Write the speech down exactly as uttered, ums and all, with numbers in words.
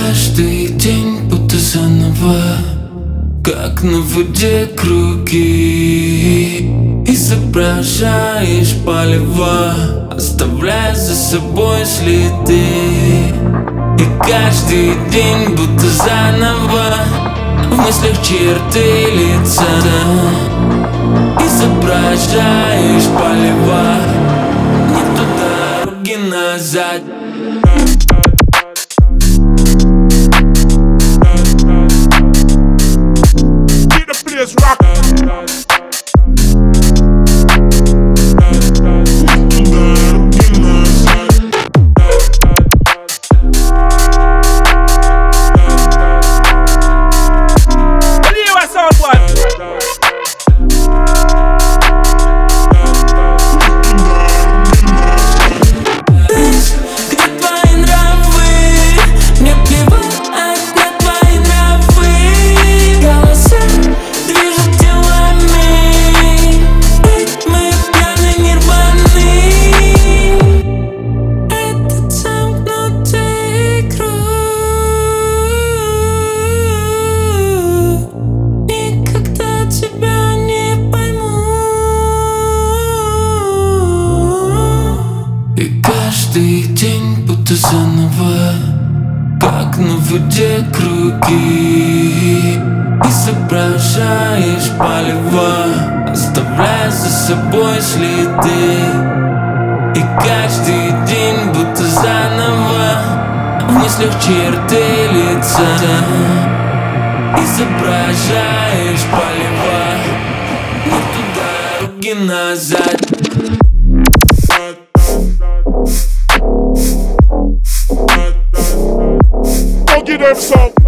каждый день будто заново, как на воде круги, изображаешь полева, оставляя за собой следы. И каждый день будто заново, в мыслях черты лица, изображаешь полева, не туда, руки назад. Каждый день будто заново, как на воде круги, изображаешь полева, оставляя за собой следы. И каждый день будто заново, в мыслях черты лица, изображаешь полева, не туда, руки назад. Give them some.